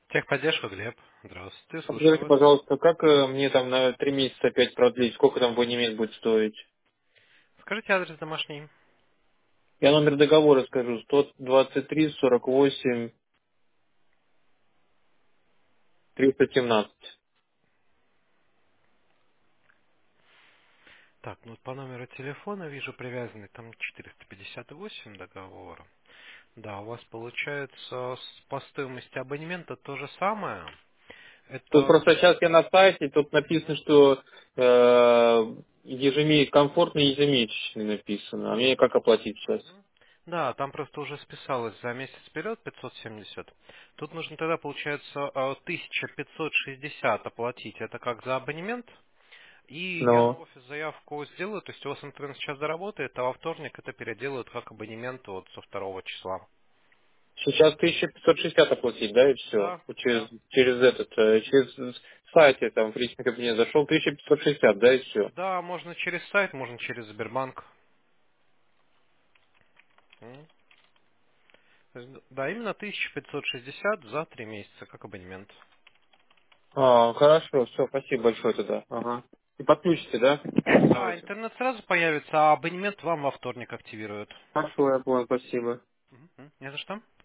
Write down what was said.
Техподдержка, Глеб. Здравствуйте, слушаю Подскажите, вас. пожалуйста, как мне там на 3 месяца опять продлить? Сколько там абонемент будет стоить? Скажите адрес домашний. Я номер договора скажу. 123 48 317. Так, ну вот по номеру телефона вижу привязанный там 458 договор. Да, у вас получается по стоимости абонемента то же самое. Тут Это просто сейчас я на сайте, тут написано, что комфортный ежемесячный написано. А мне как оплатить сейчас? да, там просто уже списалось за месяц вперед 570. Тут нужно тогда, получается, 1560 оплатить. Это как за абонемент. И я на Ну, офис заявку сделаю, то есть у вас интернет сейчас доработает, а во вторник это переделают как абонемент вот со 2 числа. сейчас 1560 оплатить, да, и все. Да, Через, да. через через сайт я там в личный кабинет зашел, 1560, да, и все. Да, можно через сайт, можно через Сбербанк. М. То есть, да, именно 1560 за 3 месяца, как абонемент. Хорошо, все, спасибо большое тогда. Ага. И подключите, да? Да, Давайте. интернет сразу появится, а абонемент вам во вторник активируют. Хорошо, я понял, спасибо. Не за что.